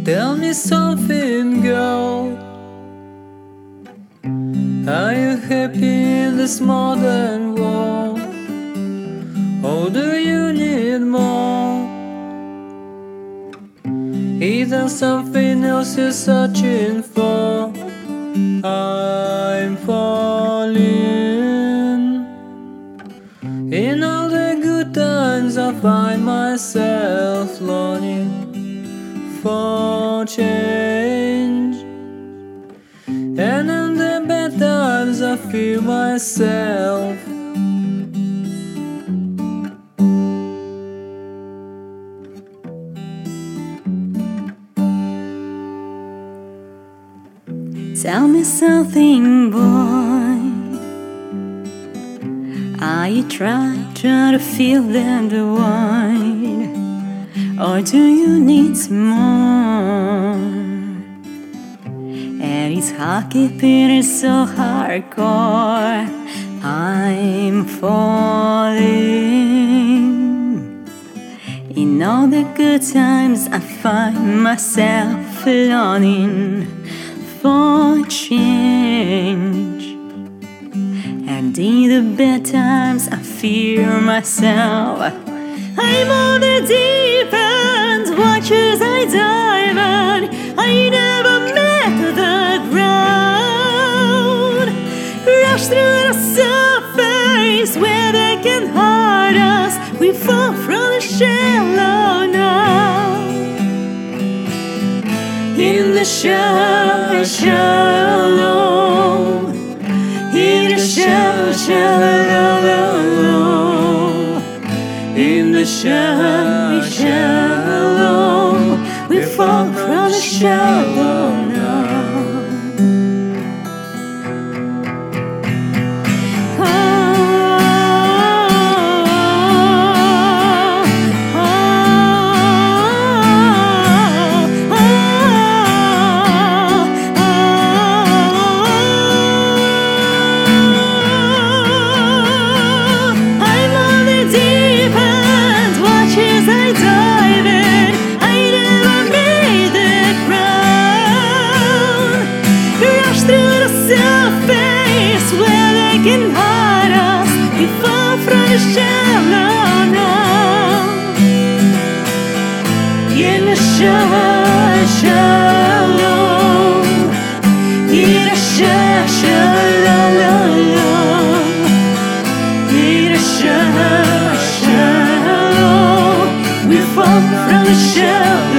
Tell me something, girl. Are you happy in this modern world? Or do you need more? Is there something else you're searching for? I'm falling. In all the good times I find myself longing for change, and in the bad times I feel myself Tell me something, boy. Are you trying to feel that void, or do you need more? And it's hard keeping it so hardcore. I'm falling. In all the good times I find myself longing for change, and in the bad times I fear myself. I'm on the deep end, watches I dive in. I never met the ground. Rush through the surface where they can hurt us. We fall from the shallow now. In the shallow, in the shallow, in the shallow, we fall from the shallow now. Can hurt us, we fall from the shallow now. In the shallow, in the shallow, in the shallow, we fall from the shallow.